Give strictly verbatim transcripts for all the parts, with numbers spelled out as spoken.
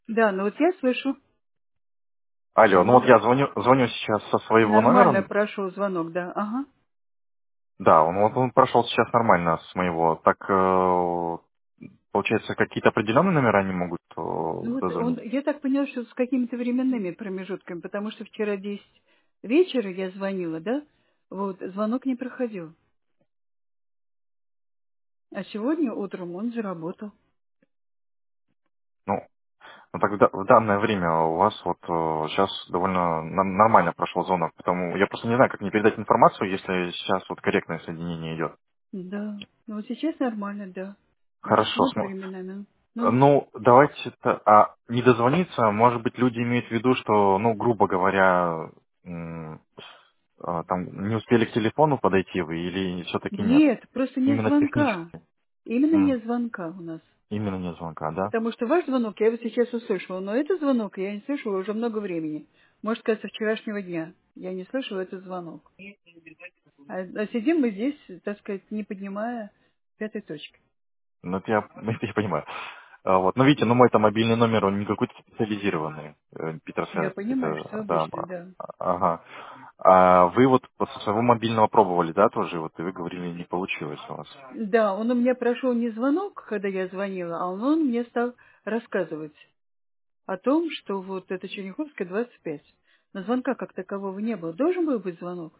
Да, ну вот я слышу. Алло, ну вот Алло. я звоню, звоню сейчас со своего Нормально номера. прошел звонок, да. Ага. Да, он, вот он прошел сейчас нормально с моего. Так, э, получается, какие-то определенные номера не могут Ну э, вот он, дозвонить? я так поняла, что с какими-то временными промежутками, потому что вчера десять вечера я звонила, да? Вот, звонок не проходил. А сегодня утром он заработал. Ну, ну так в, да- в данное время у вас вот сейчас довольно на- нормально прошел звонок, потому я просто не знаю, как мне передать информацию, если сейчас вот корректное соединение идет. Да. Ну вот сейчас нормально, да. Может, Хорошо, вот смо- временами. Ну, ну, давайте это, а не дозвониться, может быть, люди имеют в виду, что, ну, грубо говоря, м, а, там не успели к телефону подойти вы или все-таки нет? нет, просто нет Именно звонка. технически. Именно М, нет звонка у нас. Именно нет звонка, да? Потому что ваш звонок я его сейчас услышала, но этот звонок я не слышала уже много времени. Может сказать, со вчерашнего дня. Я не слышала этот звонок. А, а сидим мы здесь, так сказать, не поднимая пятой точки. Ну, это я, это я понимаю. А, вот. Но видите, ну мой там мобильный номер, он не какой-то специализированный, э, Питер Я Связь. понимаю, что Это, да, обычно, да. а, ага. А вы вот со своего мобильного пробовали, да, тоже? Вот и вы говорили, не получилось у вас. Да, он у меня прошел не звонок, когда я звонила, а он, он мне стал рассказывать о том, что вот это Черняховская, двадцать пять. Но звонка как такового не было. Должен был быть звонок?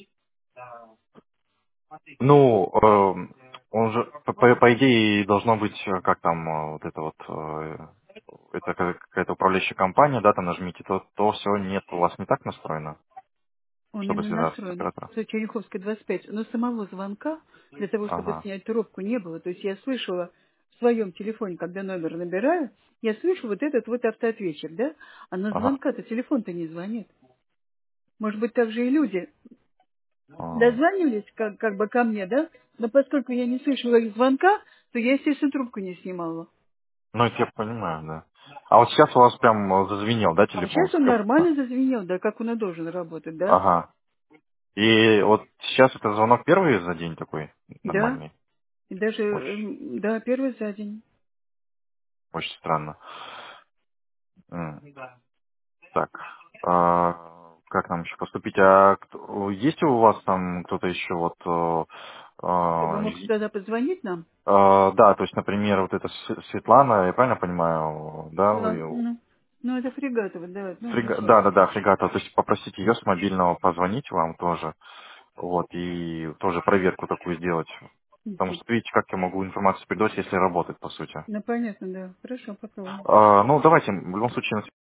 Ну, э, он же, по, по- по идее, должно быть, э, как там, э, вот это вот, э, это ка- какая-то управляющая компания, да, там нажмите, то, то все нет, у вас не так настроено, Он чтобы именно связаться с настроен. оператором. Что Черняховская, двадцать пять. Но самого звонка для того, чтобы Ага, снять трубку, не было. То есть я слышала в своем телефоне, когда номер набираю, я слышу вот этот вот автоответчик, да? А на ага. звонка-то телефон-то не звонит. Может быть, так же и люди А. дозванивались как, как бы ко мне, да? Но поскольку я не слышала их звонка, то я, естественно, трубку не снимала. Ну, это я понимаю, да. А вот сейчас у вас прям э, зазвенел, да, А телефон сейчас он скрипка? нормально зазвенел, да, как он и должен работать, да? Ага. И вот сейчас это звонок первый за день такой Да. нормальный? И даже, Очень, эм, да, первый за день. очень странно. М, Так, а, как нам еще поступить? А кто- есть у вас там кто-то еще вот... э, Чтобы а, мог из- тогда позвонить нам. а, да, то есть, например, вот эта С- Светлана, я правильно понимаю, да? Да, вы- ну, ну это Фрегатова, да, ну Фрига- сейчас. Да, да, да, фрегата. То есть попросить ее с мобильного позвонить вам тоже. Вот, и тоже проверку такую сделать. Потому Мгм. что видите, как я могу информацию передать, если работает, по сути. Ну понятно, да. Хорошо, попробуем. А, ну, давайте, в любом случае,